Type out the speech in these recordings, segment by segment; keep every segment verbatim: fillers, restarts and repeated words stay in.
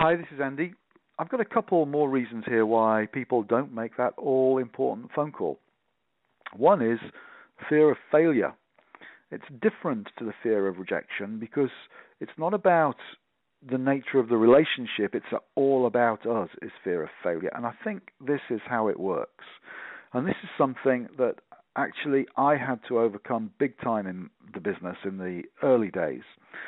Hi, this is Andy. I've got a couple more reasons here why people don't make that all-important phone call. One is fear of failure. It's different to the fear of rejection because it's not about the nature of the relationship, it's all about us, is fear of failure. And I think this is how it works. And this is something that actually I had to overcome big time in the business in the early days.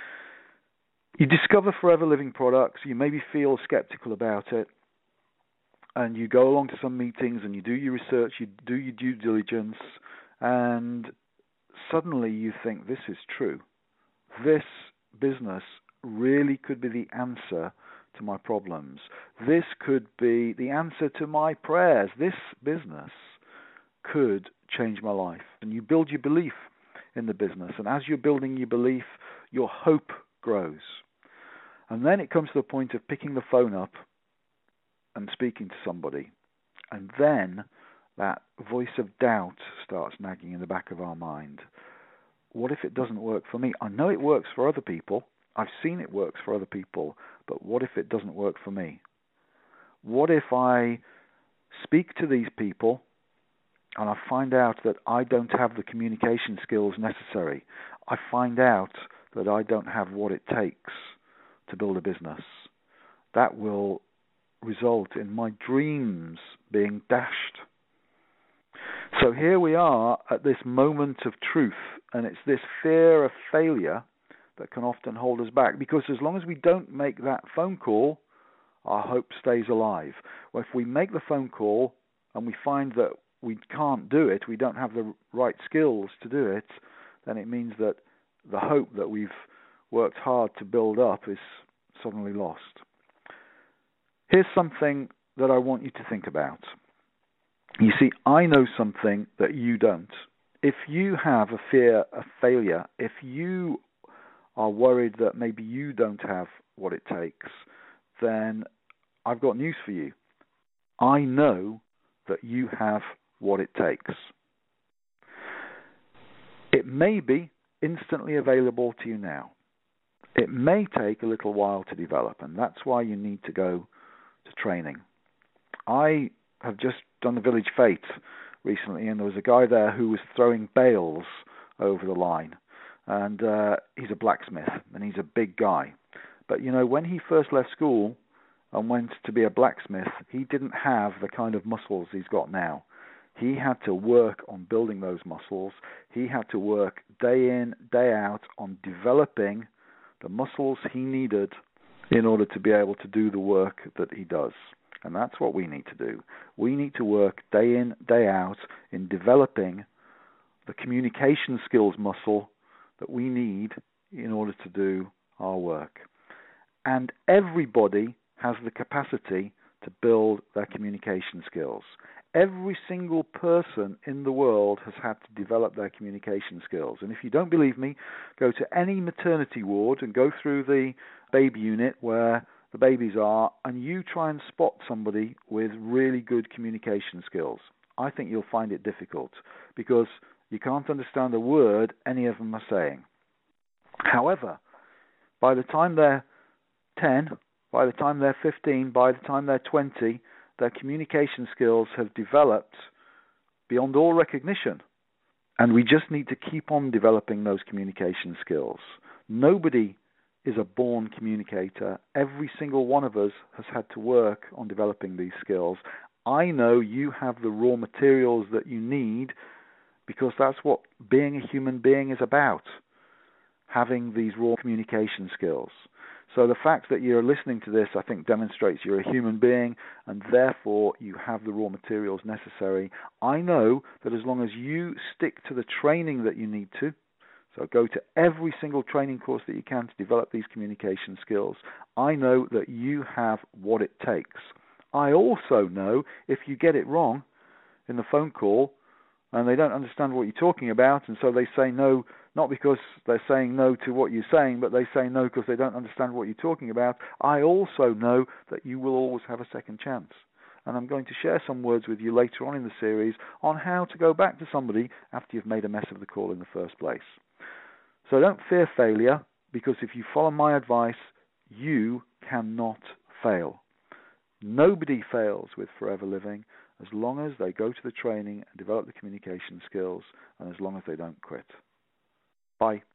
You discover forever living products, you maybe feel skeptical about it, and you go along to some meetings and you do your research, you do your due diligence, and suddenly you think this is true. This business really could be the answer to my problems. This could be the answer to my prayers. This business could change my life. And you build your belief in the business, and as you're building your belief, your hope grows. And then it comes to the point of picking the phone up and speaking to somebody. And then that voice of doubt starts nagging in the back of our mind. What if it doesn't work for me? I know it works for other people. I've seen it works for other people. But what if it doesn't work for me? What if I speak to these people and I find out that I don't have the communication skills necessary? I find out that I don't have what it takes to build a business. That will result in my dreams being dashed. So here we are at this moment of truth, and it's this fear of failure that can often hold us back, because as long as we don't make that phone call, our hope stays alive. Well, if we make the phone call and we find that we can't do it, we don't have the right skills to do it, then it means that the hope that we've worked hard to build up is suddenly lost. Here's something that I want you to think about. You see, I know something that you don't. If you have a fear of failure, if you are worried that maybe you don't have what it takes, then I've got news for you. I know that you have what it takes. It may be instantly available to you now. It may take a little while to develop, and that's why you need to go to training. I have just done the Village Fete recently, and there was a guy there who was throwing bales over the line, and uh, he's a blacksmith, and he's a big guy. But, you know, when he first left school and went to be a blacksmith, he didn't have the kind of muscles he's got now. He had to work on building those muscles. He had to work day in, day out on developing the muscles he needed in order to be able to do the work that he does. And that's what we need to do. We need to work day in, day out in developing the communication skills muscle that we need in order to do our work. And everybody has the capacity to build their communication skills. Every single person in the world has had to develop their communication skills. And if you don't believe me, go to any maternity ward and go through the baby unit where the babies are, and you try and spot somebody with really good communication skills. I think you'll find it difficult because you can't understand a word any of them are saying. However, by the time they're ten, by the time they're fifteen, by the time they're twenty, their communication skills have developed beyond all recognition. And we just need to keep on developing those communication skills. Nobody is a born communicator. Every single one of us has had to work on developing these skills. I know you have the raw materials that you need because that's what being a human being is about, having these raw communication skills. So the fact that you're listening to this, I think, demonstrates you're a human being and therefore you have the raw materials necessary. I know that as long as you stick to the training that you need to, so go to every single training course that you can to develop these communication skills, I know that you have what it takes. I also know if you get it wrong in the phone call and they don't understand what you're talking about, and so they say no, not because they're saying no to what you're saying, but they say no because they don't understand what you're talking about, I also know that you will always have a second chance. And I'm going to share some words with you later on in the series on how to go back to somebody after you've made a mess of the call in the first place. So don't fear failure, because if you follow my advice, you cannot fail. Nobody fails with Forever Living as long as they go to the training and develop the communication skills, and as long as they don't quit. Bye.